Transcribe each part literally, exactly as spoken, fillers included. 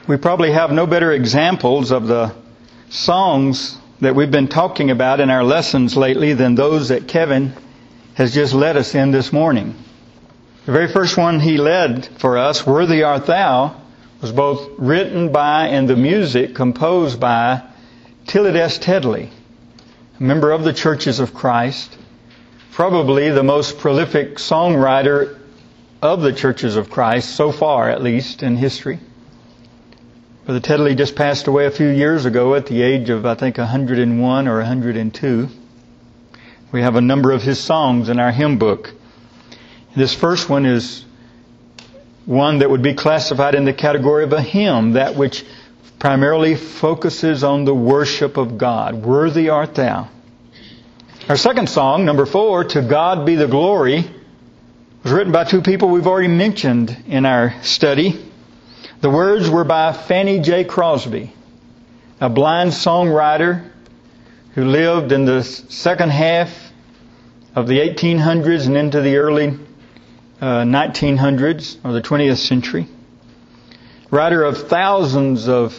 We probably have no better examples of the songs that we've been talking about in our lessons lately than those that Kevin has just led us in this morning. The very first one he led for us, Worthy Art Thou, was both written by and the music composed by Tillett S. Tedley, a member of the Churches of Christ, probably the most prolific songwriter of the Churches of Christ, so far at least in history. Brother Tedley just passed away a few years ago at the age of, I think, one hundred and one or one hundred and two. We have a number of his songs in our hymn book. This first one is one that would be classified in the category of a hymn, that which primarily focuses on the worship of God. Worthy art thou. Our second song, number four, To God Be the Glory, was written by two people we've already mentioned in our study. The words were by Fanny J. Crosby, a blind songwriter who lived in the second half of the eighteen hundreds and into the early uh, nineteen hundreds or the twentieth century. Writer of thousands of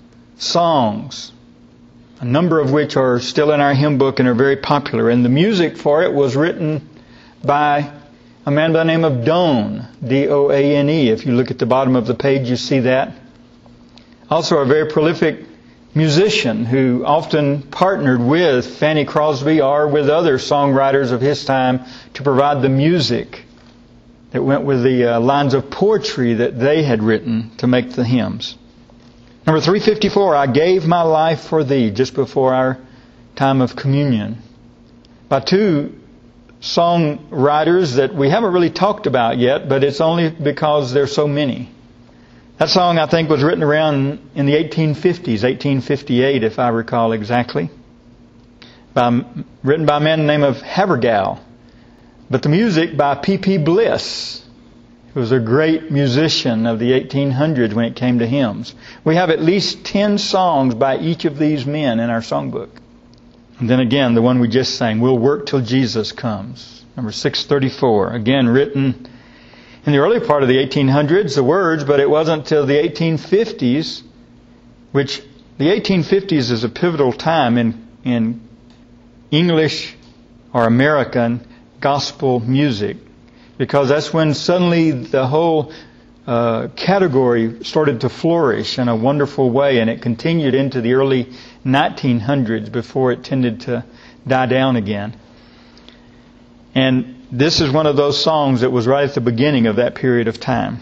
songs, a number of which are still in our hymn book and are very popular. And the music for it was written by a man by the name of Doane, D O A N E. If you look at the bottom of the page, you see that. Also a very prolific musician who often partnered with Fanny Crosby or with other songwriters of his time to provide the music that went with the uh, lines of poetry that they had written to make the hymns. Number three fifty-four, I Gave My Life for Thee, just before our time of communion, by two songwriters that we haven't really talked about yet, but it's only because there's so many. That song, I think, was written around in the eighteen fifties, eighteen fifty-eight, if I recall exactly, by, written by a man named of Havergal. But the music by P P Bliss, who was a great musician of the eighteen hundreds when it came to hymns. We have at least ten songs by each of these men in our songbook. And then again, the one we just sang, We'll Work Till Jesus Comes, number six thirty-four, again written in the early part of the eighteen hundreds, the words, but it wasn't till the eighteen fifties, which the eighteen fifties is a pivotal time in, in English or American gospel music, because that's when suddenly the whole uh, category started to flourish in a wonderful way, and it continued into the early nineteen hundreds before it tended to die down again. And this is one of those songs that was right at the beginning of that period of time.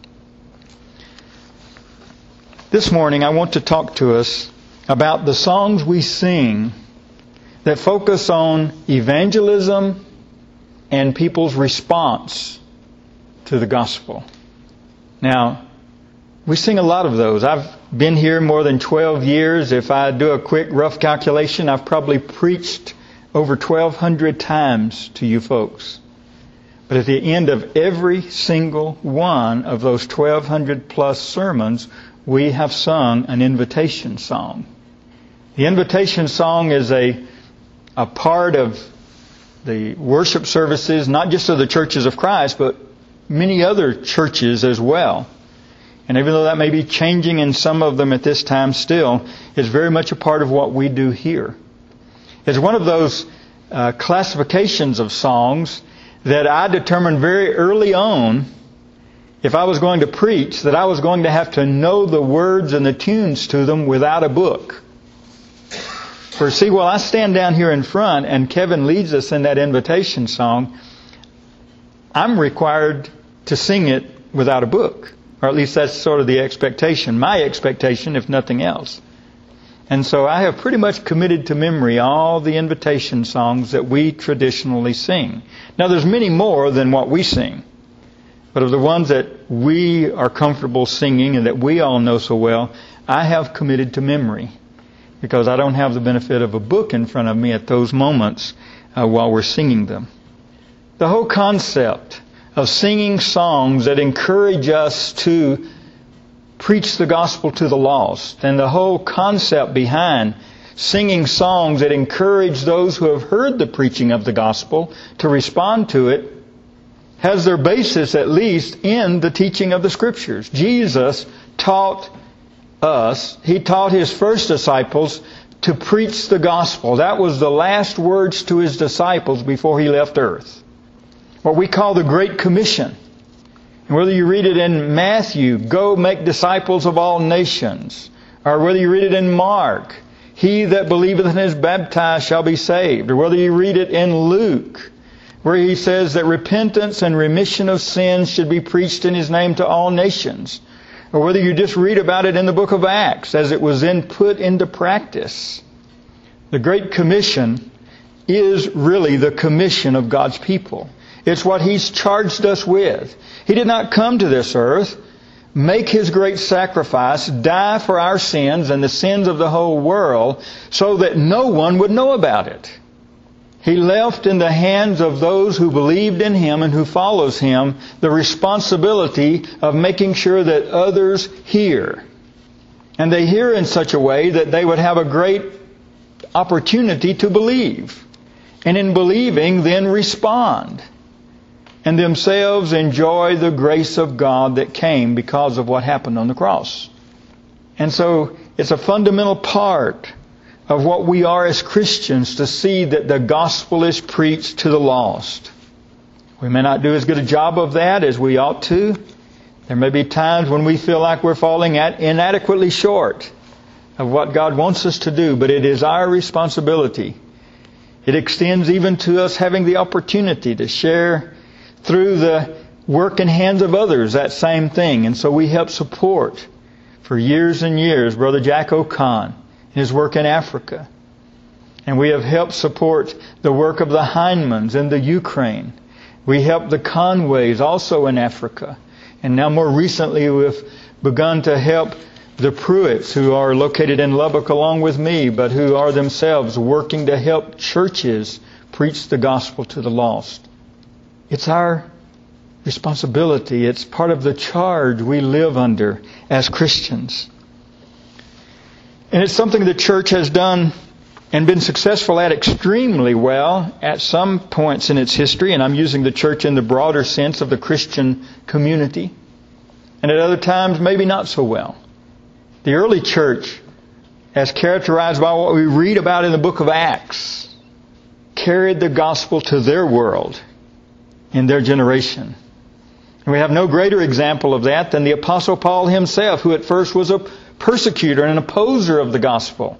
This morning I want to talk to us about the songs we sing that focus on evangelism and people's response to the gospel. Now, we sing a lot of those. I've been here more than twelve years. If I do a quick rough calculation, I've probably preached over twelve hundred times to you folks. But at the end of every single one of those twelve hundred plus sermons, we have sung an invitation song. The invitation song is a, a part of the worship services, not just of the Churches of Christ, but many other churches as well. And even though that may be changing in some of them at this time still, it's very much a part of what we do here. It's one of those uh, classifications of songs that I determined very early on, if I was going to preach, that I was going to have to know the words and the tunes to them without a book. For see, while I stand down here in front and Kevin leads us in that invitation song, I'm required to sing it without a book. Or at least that's sort of the expectation, my expectation, if nothing else. And so I have pretty much committed to memory all the invitation songs that we traditionally sing. Now there's many more than what we sing. But of the ones that we are comfortable singing and that we all know so well, I have committed to memory, because I don't have the benefit of a book in front of me at those moments uh, while we're singing them. The whole concept of singing songs that encourage us to preach the gospel to the lost, and the whole concept behind singing songs that encourage those who have heard the preaching of the gospel to respond to it, has their basis at least in the teaching of the Scriptures. Jesus taught us, He taught His first disciples to preach the gospel. That was the last words to His disciples before He left earth. What we call the Great Commission. And whether you read it in Matthew, go make disciples of all nations, or whether you read it in Mark, he that believeth and is baptized shall be saved, or whether you read it in Luke, where He says that repentance and remission of sins should be preached in His name to all nations, or whether you just read about it in the book of Acts as it was then put into practice. The Great Commission is really the commission of God's people. It's what He's charged us with. He did not come to this earth, make His great sacrifice, die for our sins and the sins of the whole world, so that no one would know about it. He left in the hands of those who believed in Him and who follows Him the responsibility of making sure that others hear. And they hear in such a way that they would have a great opportunity to believe. And in believing, then respond. And themselves enjoy the grace of God that came because of what happened on the cross. And so it's a fundamental part of what we are as Christians to see that the gospel is preached to the lost. We may not do as good a job of that as we ought to. There may be times when we feel like we're falling inadequately short of what God wants us to do, but it is our responsibility. It extends even to us having the opportunity to share through the work and hands of others that same thing. And so we help support for years and years Brother Jack O'Con and his work in Africa. And we have helped support the work of the Heinemans in the Ukraine. We help the Conways also in Africa. And now more recently we've begun to help the Pruitts, who are located in Lubbock along with me, but who are themselves working to help churches preach the gospel to the lost. It's our responsibility. It's part of the charge we live under as Christians. And it's something the church has done and been successful at extremely well at some points in its history. And I'm using the church in the broader sense of the Christian community. And at other times, maybe not so well. The early church, as characterized by what we read about in the book of Acts, carried the gospel to their world in their generation. And we have no greater example of that than the Apostle Paul himself, who at first was a persecutor and an opposer of the gospel,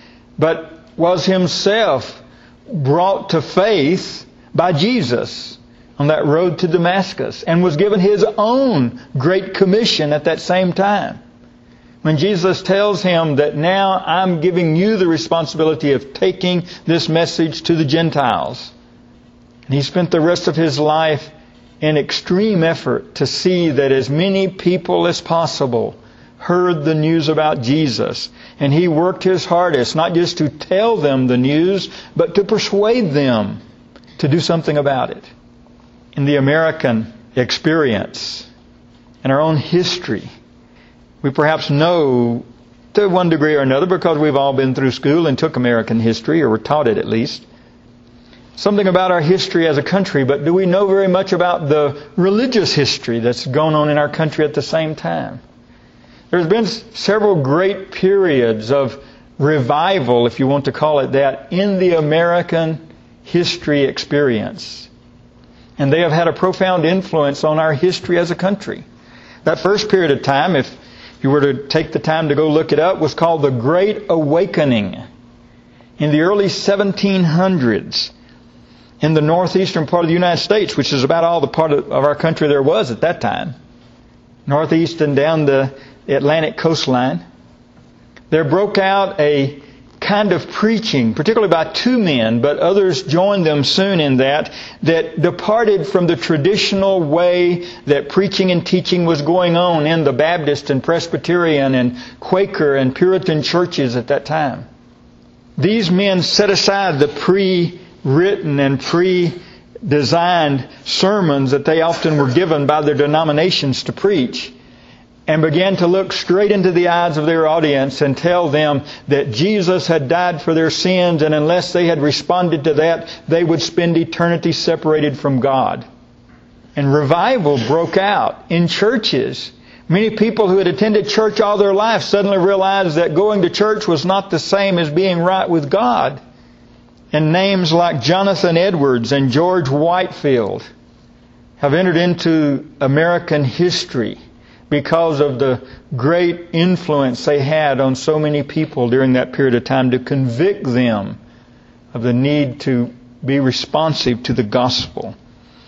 but was himself brought to faith by Jesus on that road to Damascus, and was given his own great commission at that same time. When Jesus tells him that now I'm giving you the responsibility of taking this message to the Gentiles. And he spent the rest of his life in extreme effort to see that as many people as possible heard the news about Jesus. And he worked his hardest, not just to tell them the news, but to persuade them to do something about it. In the American experience, in our own history, we perhaps know to one degree or another, because we've all been through school and took American history, or were taught it at least, something about our history as a country, but do we know very much about the religious history that's going on in our country at the same time? There's been several great periods of revival, if you want to call it that, in the American history experience. And they have had a profound influence on our history as a country. That first period of time, if you were to take the time to go look it up, was called the Great Awakening. In the early seventeen hundreds, in the northeastern part of the United States, which is about all the part of our country there was at that time, northeast and down the Atlantic coastline, there broke out a kind of preaching, particularly by two men, but others joined them soon in that, that departed from the traditional way that preaching and teaching was going on in the Baptist and Presbyterian and Quaker and Puritan churches at that time. These men set aside the pre-written and pre-designed sermons that they often were given by their denominations to preach, and began to look straight into the eyes of their audience and tell them that Jesus had died for their sins, and unless they had responded to that, they would spend eternity separated from God. And revival broke out in churches Many people who had attended church all their life suddenly realized that going to church was not the same as being right with God. And names like Jonathan Edwards and George Whitefield have entered into American history because of the great influence they had on so many people during that period of time to convict them of the need to be responsive to the gospel.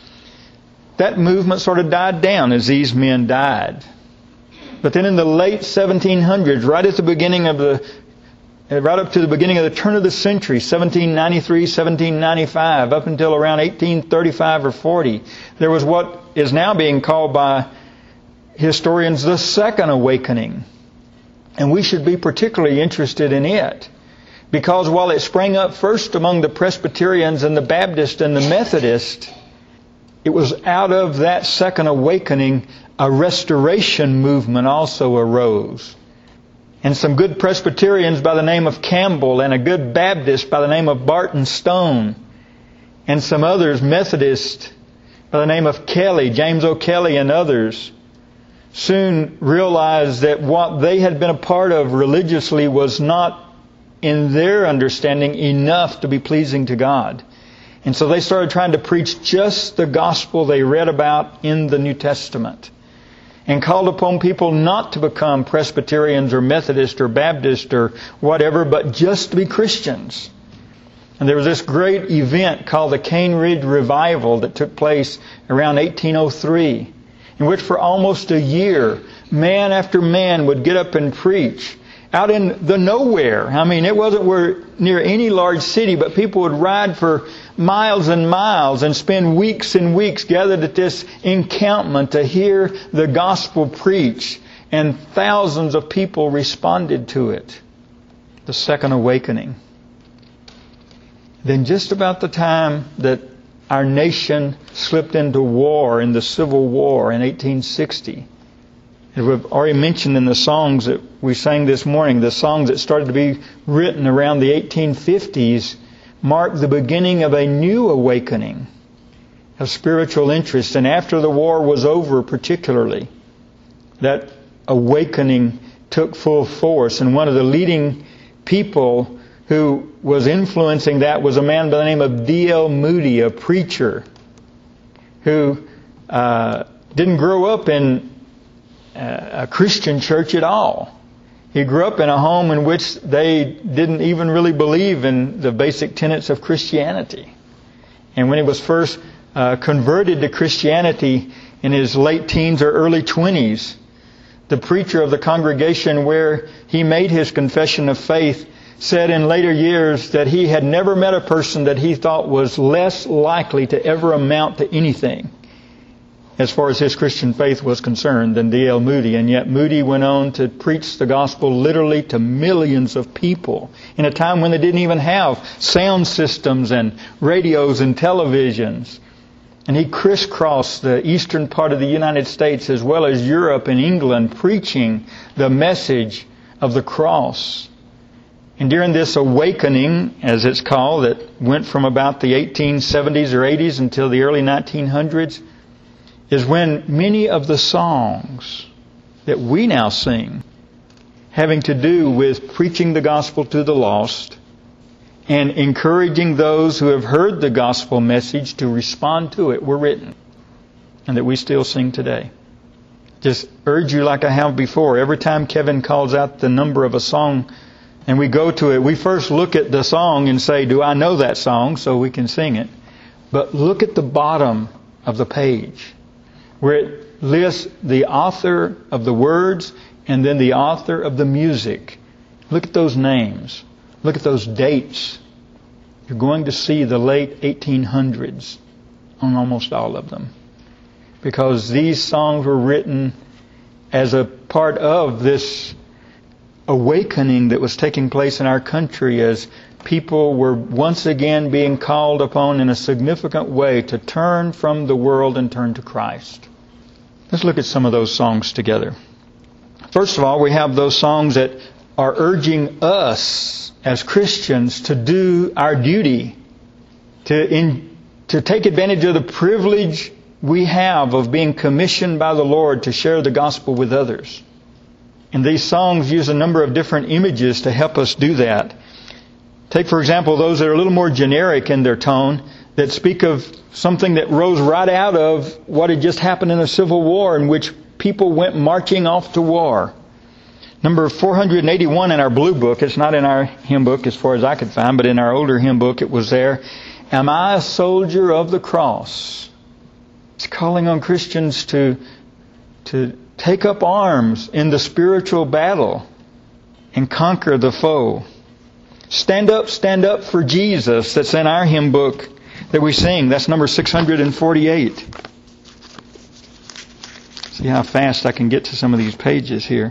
That movement sort of died down as these men died. But then in the late seventeen hundreds, right at the beginning of the, right up to the beginning of the turn of the century, seventeen ninety-three, seventeen ninety-five, up until around eighteen thirty-five or forty, there was what is now being called by historians the Second Awakening. And we should be particularly interested in it. Because while it sprang up first among the Presbyterians and the Baptists and the Methodists, it was out of that Second Awakening a restoration movement also arose. And some good Presbyterians by the name of Campbell and a good Baptist by the name of Barton Stone and some others, Methodists by the name of Kelly, James O'Kelly and others, soon realized that what they had been a part of religiously was not, in their understanding, enough to be pleasing to God. And so they started trying to preach just the gospel they read about in the New Testament, and called upon people not to become Presbyterians or Methodists or Baptists or whatever, but just to be Christians. And there was this great event called the Cane Ridge Revival that took place around eighteen oh three, in which for almost a year, man after man would get up and preach out in the nowhere. I mean, it wasn't where, near any large city, but people would ride for miles and miles and spend weeks and weeks gathered at this encampment to hear the gospel preached. And thousands of people responded to it. The Second Awakening. Then just about the time that our nation slipped into war, in the Civil War in eighteen sixty, as we've already mentioned in the songs that we sang this morning, the songs that started to be written around the eighteen fifties marked the beginning of a new awakening of spiritual interest. And after the war was over, particularly, that awakening took full force. And one of the leading people who was influencing that was a man by the name of D L Moody, a preacher who uh, didn't grow up in a Christian church at all. He grew up in a home in which they didn't even really believe in the basic tenets of Christianity. And when he was first uh, converted to Christianity in his late teens or early twenties, the preacher of the congregation where he made his confession of faith said in later years that he had never met a person that he thought was less likely to ever amount to anything as far as his Christian faith was concerned than D L Moody. And yet Moody went on to preach the gospel literally to millions of people in a time when they didn't even have sound systems and radios and televisions. And he crisscrossed the eastern part of the United States as well as Europe and England, preaching the message of the cross. And during this awakening, as it's called, that went from about the eighteen seventies or eighties until the early nineteen hundreds, is when many of the songs that we now sing, having to do with preaching the gospel to the lost and encouraging those who have heard the gospel message to respond to it, were written, and that we still sing today. Just urge you, like I have before, every time Kevin calls out the number of a song and we go to it, we first look at the song and say, do I know that song, so we can sing it? But look at the bottom of the page, where it lists the author of the words and then the author of the music. Look at those names. Look at those dates. You're going to see the late eighteen hundreds on almost all of them, because these songs were written as a part of this awakening that was taking place in our country, as people were once again being called upon in a significant way to turn from the world and turn to Christ. Let's look at some of those songs together. First of all, we have those songs that are urging us as Christians to do our duty, to in, to take advantage of the privilege we have of being commissioned by the Lord to share the gospel with others. And these songs use a number of different images to help us do that. Take, for example, those that are a little more generic in their tone, that speak of something that rose right out of what had just happened in a civil war in which people went marching off to war. Number four hundred eighty-one in our blue book, it's not in our hymn book as far as I could find, but in our older hymn book it was there. Am I a soldier of the cross? It's calling on Christians to, to take up arms in the spiritual battle and conquer the foe. Stand up, stand up for Jesus. That's in our hymn book that we sing. That's number six hundred forty-eight. See how fast I can get to some of these pages here.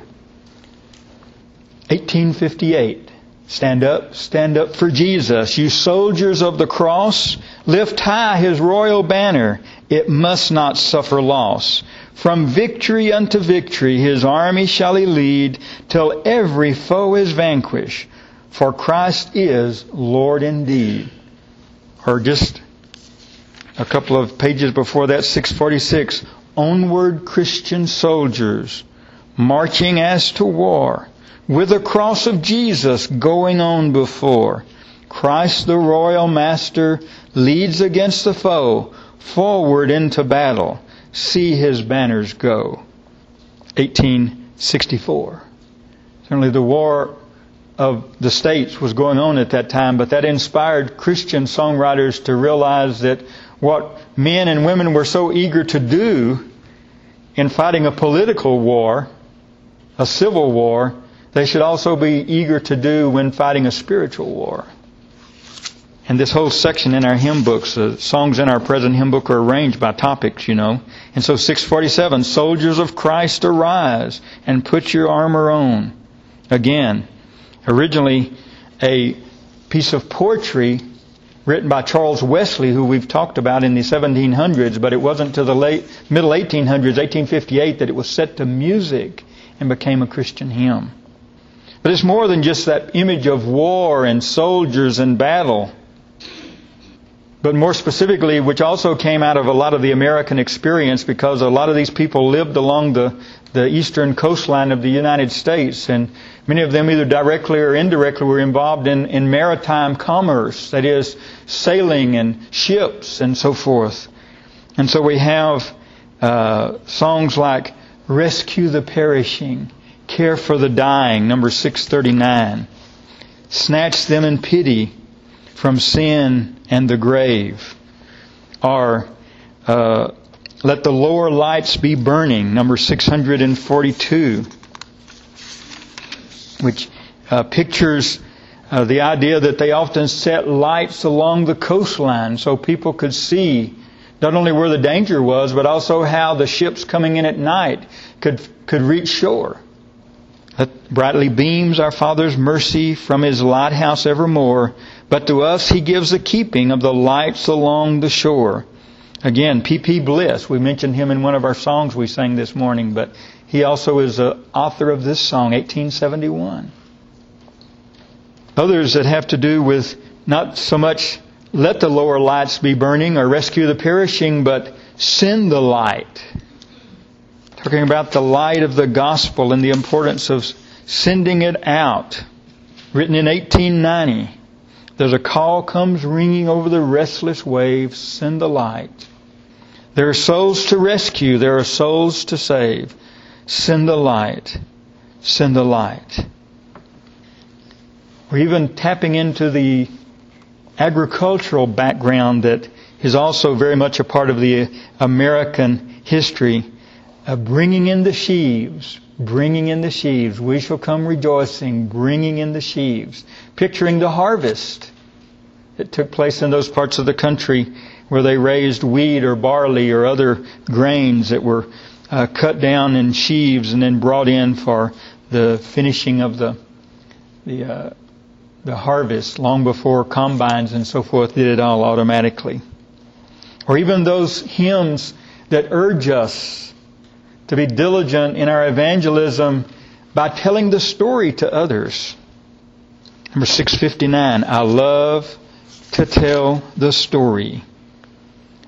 eighteen fifty-eight. Stand up, stand up for Jesus. You soldiers of the cross, lift high His royal banner. It must not suffer loss. From victory unto victory His army shall He lead, till every foe is vanquished. For Christ is Lord indeed. Or just a couple of pages before that, six forty-six. Onward Christian soldiers, marching as to war, with the cross of Jesus going on before. Christ the royal master leads against the foe, forward into battle. See His banners go. eighteen sixty-four. Certainly the war of the states was going on at that time, but that inspired Christian songwriters to realize that what men and women were so eager to do in fighting a political war, a civil war, they should also be eager to do when fighting a spiritual war. And this whole section in our hymn books, the songs in our present hymn book are arranged by topics, you know. And so six forty-seven, soldiers of Christ arise and put your armor on. Again, originally a piece of poetry written by Charles Wesley, who we've talked about in the seventeen hundreds, but it wasn't till the late middle eighteen hundreds, eighteen fifty-eight, that it was set to music and became a Christian hymn. But it's more than just that image of war and soldiers and battle. But more specifically, which also came out of a lot of the American experience, because a lot of these people lived along the, the eastern coastline of the United States, and many of them either directly or indirectly were involved in, in maritime commerce, that is, sailing and ships and so forth. And so we have uh, songs like Rescue the Perishing, Care for the Dying, number six thirty-nine. Snatch them in pity from sin and the grave. Or uh, Let the Lower Lights Be Burning, number six hundred forty-two. Which uh, pictures uh, the idea that they often set lights along the coastline so people could see not only where the danger was, but also how the ships coming in at night could could reach shore. That brightly beams our Father's mercy from His lighthouse evermore, but to us He gives the keeping of the lights along the shore. Again, P P Bliss, we mentioned him in one of our songs we sang this morning, but he also is the author of this song, eighteen seventy-one. Others that have to do with not so much let the lower lights be burning or rescue the perishing, but send the light. Talking about the light of the gospel and the importance of sending it out. Written in eighteen ninety. There's a call comes ringing over the restless waves, send the light. There are souls to rescue, there are souls to save. Send the light, send the light. We're even tapping into the agricultural background that is also very much a part of the American history. Uh, bringing in the sheaves, bringing in the sheaves. We shall come rejoicing, bringing in the sheaves. Picturing the harvest that took place in those parts of the country where they raised wheat or barley or other grains that were uh, cut down in sheaves and then brought in for the finishing of the the uh, the harvest long before combines and so forth did it all automatically. Or even those hymns that urge us to be diligent in our evangelism by telling the story to others. Number six fifty-nine, I love to tell the story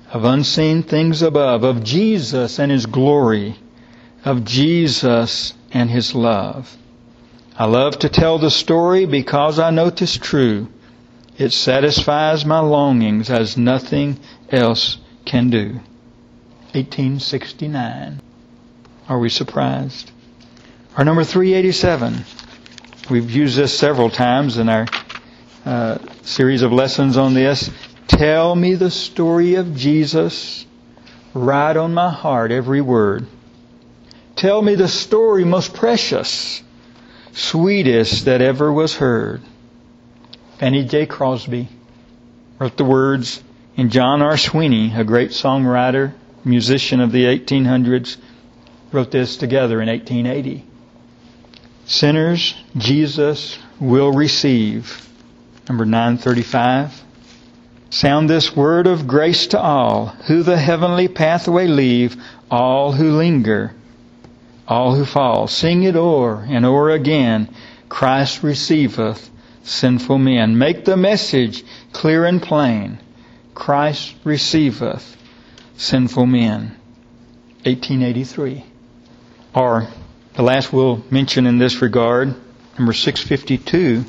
of unseen things above, of Jesus and His glory, of Jesus and His love. I love to tell the story because I know 'tis true. It satisfies my longings as nothing else can do. eighteen sixty-nine. Are we surprised? Our number three eighty-seven. We've used this several times in our uh, series of lessons on this. Tell me the story of Jesus. Write on my heart every word. Tell me the story most precious, sweetest that ever was heard. Fanny J. Crosby wrote the words, and John R. Sweeney, a great songwriter, musician of the eighteen hundreds, wrote this together in eighteen eighty. Sinners, Jesus will receive. Number nine thirty-five. Sound this word of grace to all, who the heavenly pathway leave, all who linger, all who fall. Sing it o'er and o'er again. Christ receiveth sinful men. Make the message clear and plain. Christ receiveth sinful men. eighteen eighty-three. Or the last we'll mention in this regard, number six fifty-two.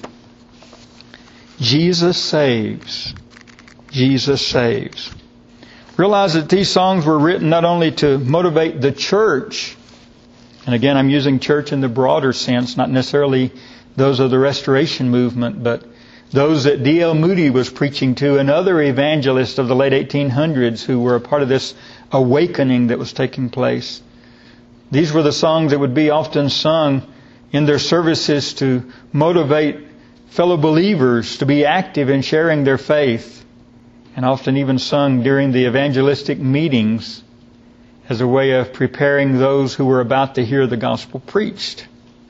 Jesus saves. Jesus saves. Realize that these songs were written not only to motivate the church, and again I'm using church in the broader sense, not necessarily those of the Restoration movement, but those that D L Moody was preaching to and other evangelists of the late eighteen hundreds who were a part of this awakening that was taking place. These were the songs that would be often sung in their services to motivate fellow believers to be active in sharing their faith, and often even sung during the evangelistic meetings as a way of preparing those who were about to hear the gospel preached.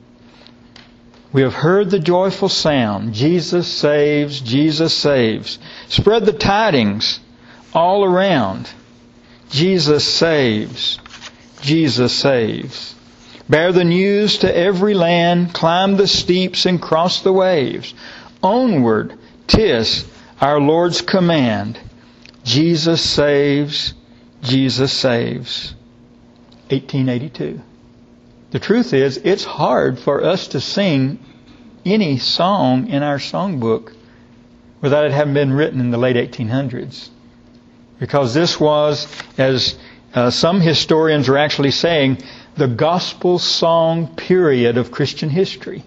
We have heard the joyful sound. Jesus saves, Jesus saves. Spread the tidings all around. Jesus saves, Jesus saves. Bear the news to every land. Climb the steeps and cross the waves. Onward, 'tis our Lord's command. Jesus saves, Jesus saves. eighteen eighty-two. The truth is, it's hard for us to sing any song in our songbook without it having been written in the late eighteen hundreds. Because this was, as uh, some historians are actually saying, the gospel song period of Christian history.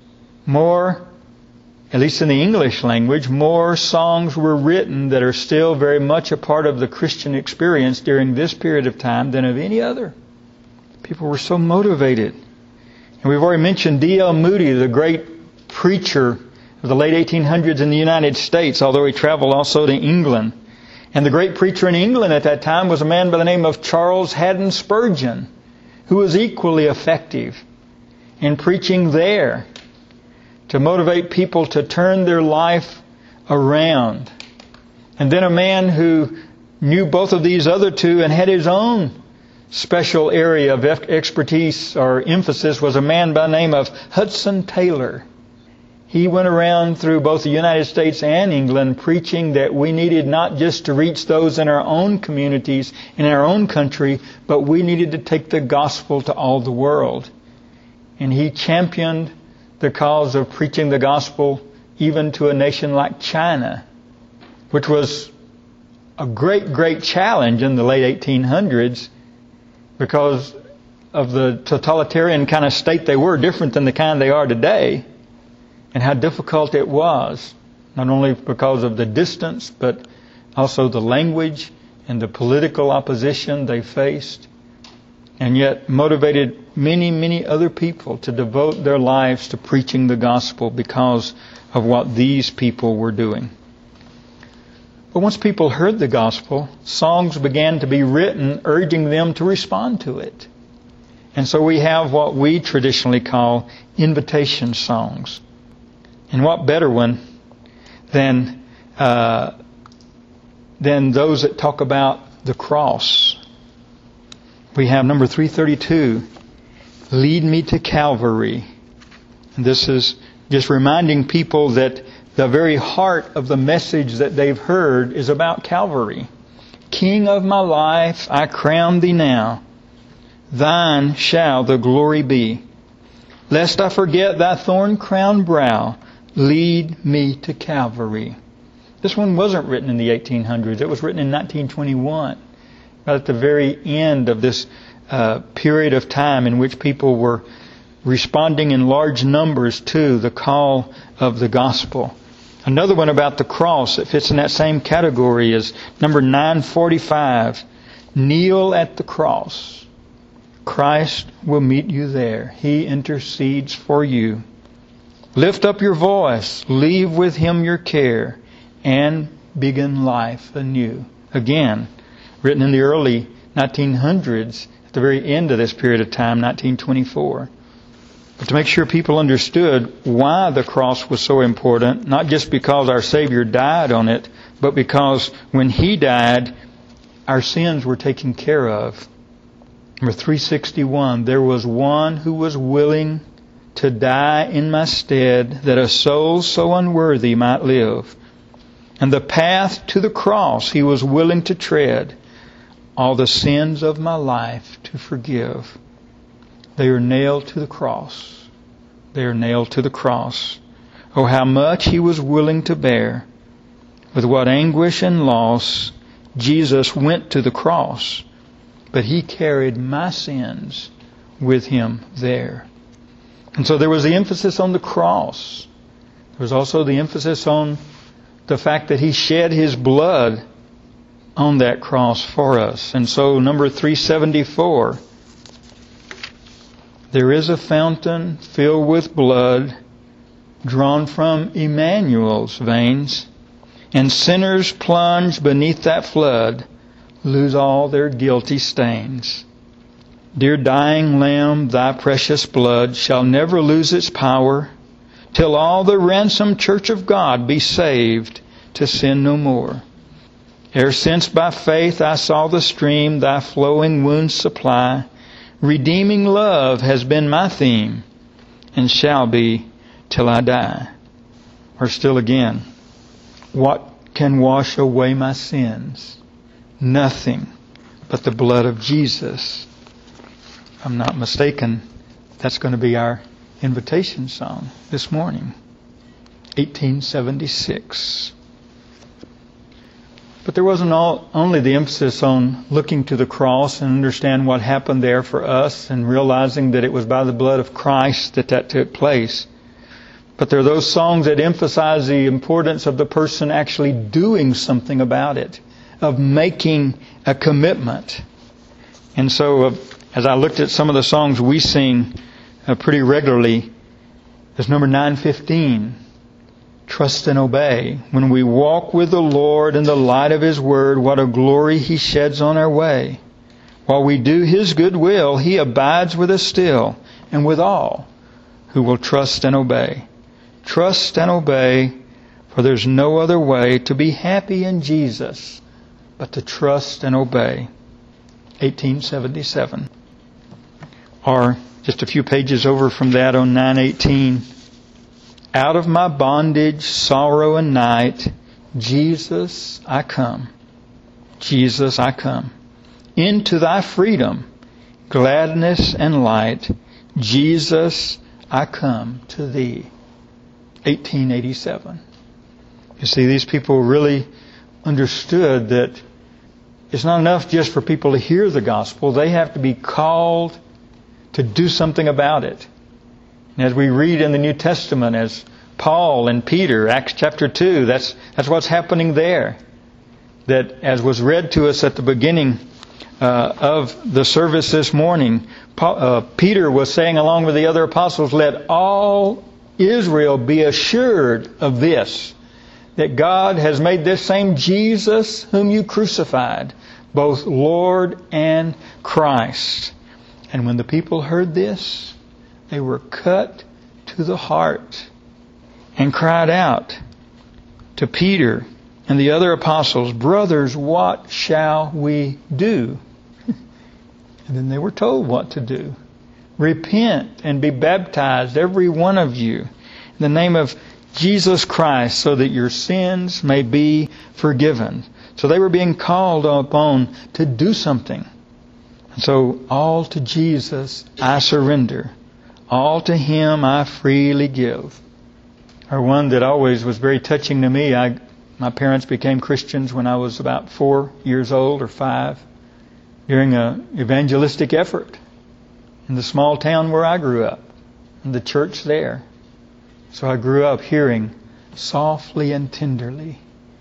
More, at least in the English language, more songs were written that are still very much a part of the Christian experience during this period of time than of any other. People were so motivated. And we've already mentioned D L Moody, the great preacher of the late eighteen hundreds in the United States, although he traveled also to England. And the great preacher in England at that time was a man by the name of Charles Haddon Spurgeon, who was equally effective in preaching there to motivate people to turn their life around. And then a man who knew both of these other two and had his own special area of expertise or emphasis was a man by the name of Hudson Taylor. He went around through both the United States and England preaching that we needed not just to reach those in our own communities, in our own country, but we needed to take the gospel to all the world. And he championed the cause of preaching the gospel even to a nation like China, which was a great, great challenge in the late eighteen hundreds because of the totalitarian kind of state they were, different than the kind they are today, and how difficult it was, not only because of the distance, but also the language and the political opposition they faced, and yet motivated many, many other people to devote their lives to preaching the gospel because of what these people were doing. But once people heard the gospel, songs began to be written urging them to respond to it. And so we have what we traditionally call invitation songs. And what better one than uh, than those that talk about the cross? We have number three thirty-two, Lead Me to Calvary. And this is just reminding people that the very heart of the message that they've heard is about Calvary. King of my life, I crown thee now. Thine shall the glory be. Lest I forget thy thorn-crowned brow, lead me to Calvary. This one wasn't written in the eighteen hundreds. It was written in nineteen twenty-one, right at the very end of this uh, period of time in which people were responding in large numbers to the call of the gospel. Another one about the cross that fits in that same category is number nine forty-five. Kneel at the cross. Christ will meet you there. He intercedes for you. Lift up your voice. Leave with Him your care. And begin life anew. Again, written in the early nineteen hundreds, at the very end of this period of time, nineteen twenty-four. But to make sure people understood why the cross was so important, not just because our Savior died on it, but because when He died, our sins were taken care of. Number three sixty-one, there was one who was willing to die in my stead, that a soul so unworthy might live. And the path to the cross He was willing to tread, all the sins of my life to forgive. They are nailed to the cross. They are nailed to the cross. Oh, how much He was willing to bear. With what anguish and loss Jesus went to the cross. But He carried my sins with Him there. And so there was the emphasis on the cross. There was also the emphasis on the fact that He shed His blood on that cross for us. And so number three seventy-four, there is a fountain filled with blood drawn from Emmanuel's veins, and sinners plunge beneath that flood lose all their guilty stains. Dear dying Lamb, Thy precious blood shall never lose its power, till all the ransomed church of God be saved to sin no more. Ere since by faith I saw the stream Thy flowing wounds supply, redeeming love has been my theme, and shall be till I die. Or still again, what can wash away my sins? Nothing but the blood of Jesus. If I'm not mistaken, that's going to be our invitation song this morning. eighteen seventy-six. But there wasn't all, only the emphasis on looking to the cross and understand what happened there for us and realizing that it was by the blood of Christ that that took place. But there are those songs that emphasize the importance of the person actually doing something about it, of making a commitment. And so uh, as I looked at some of the songs we sing uh, pretty regularly, there's number nine fifteen. Trust and obey. When we walk with the Lord in the light of His Word, what a glory He sheds on our way. While we do His good will, He abides with us still, and with all who will trust and obey. Trust and obey, for there's no other way to be happy in Jesus but to trust and obey. eighteen seventy-seven. Or just a few pages over from that on nine eighteen. Out of my bondage, sorrow and night, Jesus, I come. Jesus, I come. Into Thy freedom, gladness and light, Jesus, I come to Thee. eighteen eighty-seven. You see, these people really understood that it's not enough just for people to hear the gospel. They have to be called to do something about it. And as we read in the New Testament, as Paul and Peter, Acts chapter two, that's that's what's happening there. That as was read to us at the beginning uh, of the service this morning, Paul, uh, Peter was saying along with the other apostles, let all Israel be assured of this, that God has made this same Jesus whom you crucified, both Lord and Christ. And when the people heard this, they were cut to the heart and cried out to Peter and the other apostles, brothers, what shall we do? And then they were told what to do. Repent and be baptized, every one of you, in the name of Jesus Christ, so that your sins may be forgiven. So they were being called upon to do something. And so, all to Jesus I surrender. All to Him I freely give. Or one that always was very touching to me. I, my parents became Christians when I was about four years old or five, during an evangelistic effort in the small town where I grew up, and the church there. So I grew up hearing softly and tenderly,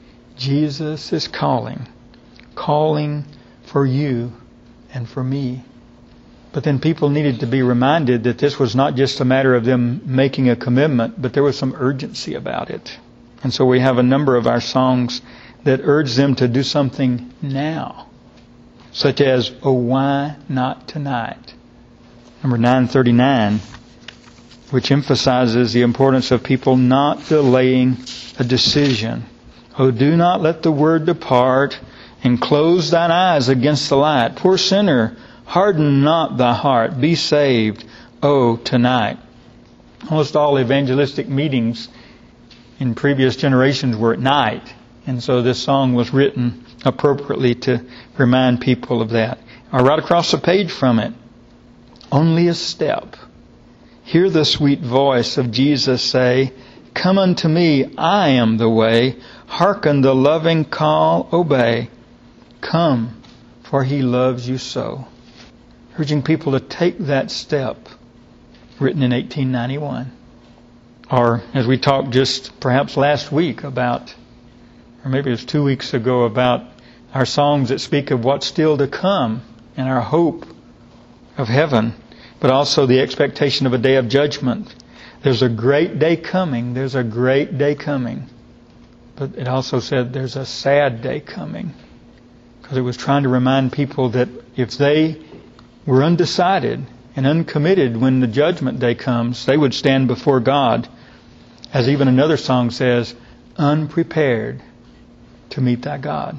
Jesus is calling, calling for you and for me. But then people needed to be reminded that this was not just a matter of them making a commitment, but there was some urgency about it. And so we have a number of our songs that urge them to do something now, such as, Oh, Why Not Tonight? Number nine thirty-nine, which emphasizes the importance of people not delaying a decision. Oh, do not let the word depart, and close thine eyes against the light. Poor sinner, harden not thy heart. Be saved, oh, tonight. Almost all evangelistic meetings in previous generations were at night. And so this song was written appropriately to remind people of that. Or right across the page from it, only a step. Hear the sweet voice of Jesus say, Come unto me, I am the way. Hearken the loving call, obey. Come, for He loves you so. Urging people to take that step, written in eighteen ninety-one. Or, as we talked just perhaps last week about, or maybe it was two weeks ago, about our songs that speak of what's still to come and our hope of heaven, but also the expectation of a day of judgment. There's a great day coming. There's a great day coming. But it also said there's a sad day coming. Because it was trying to remind people that if they were undecided and uncommitted when the judgment day comes, they would stand before God, as even another song says, unprepared to meet thy God.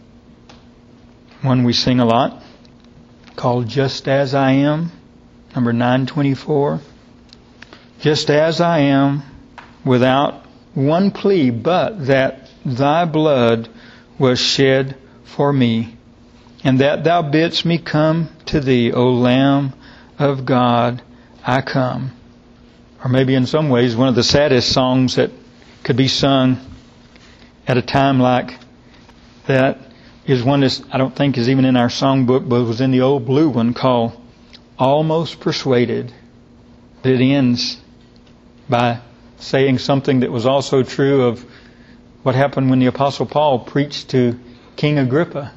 One we sing a lot, called Just As I Am, number nine twenty-four. Just as I am, without one plea but that thy blood was shed for me, and that thou bidst me come to thee, O Lamb of God, I come. Or maybe in some ways one of the saddest songs that could be sung at a time like that is one that I don't think is even in our songbook, but was in the old blue one, called Almost Persuaded. It ends by saying something that was also true of what happened when the Apostle Paul preached to King Agrippa.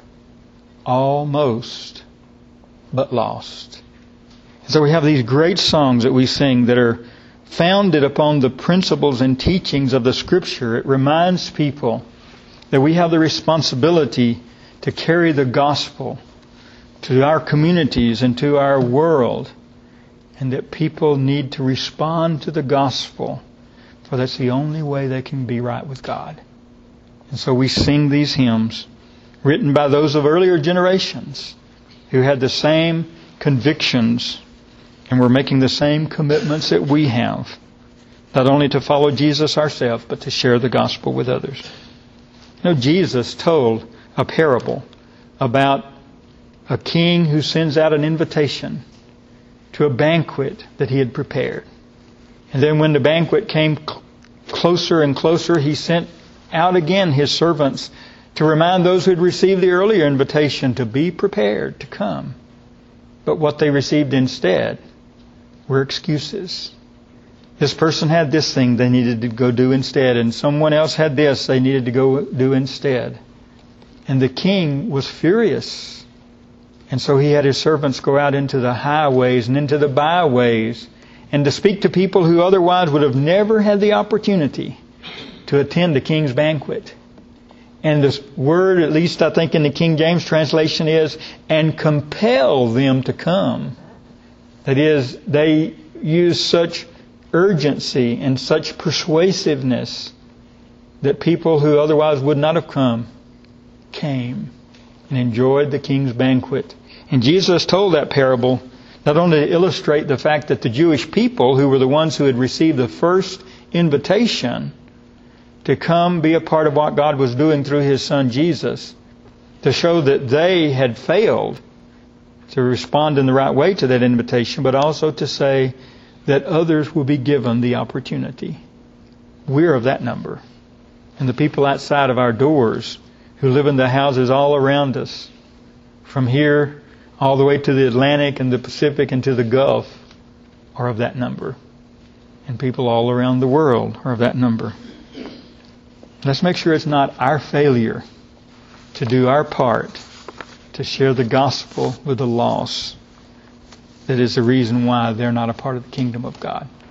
Almost, but lost. So we have these great songs that we sing that are founded upon the principles and teachings of the Scripture. It reminds people that we have the responsibility to carry the gospel to our communities and to our world, and that people need to respond to the gospel, for that's the only way they can be right with God. And so we sing these hymns written by those of earlier generations who had the same convictions and were making the same commitments that we have, not only to follow Jesus ourselves, but to share the gospel with others. You know, Jesus told a parable about a king who sends out an invitation to a banquet that he had prepared. And then when the banquet came cl- closer and closer, he sent out again his servants to remind those who had received the earlier invitation to be prepared to come. But what they received instead were excuses. This person had this thing they needed to go do instead, and someone else had this they needed to go do instead. And the king was furious. And so he had his servants go out into the highways and into the byways and to speak to people who otherwise would have never had the opportunity to attend the king's banquet. And this word, at least I think in the King James translation, is, and compel them to come. That is, they use such urgency and such persuasiveness that people who otherwise would not have come came and enjoyed the king's banquet. And Jesus told that parable not only to illustrate the fact that the Jewish people, who were the ones who had received the first invitation to come be a part of what God was doing through His Son Jesus, to show that they had failed to respond in the right way to that invitation, but also to say that others will be given the opportunity. We're of that number. And the people outside of our doors who live in the houses all around us, from here all the way to the Atlantic and the Pacific and to the Gulf, are of that number. And people all around the world are of that number. Let's make sure it's not our failure to do our part to share the gospel with the lost that is the reason why they're not a part of the kingdom of God.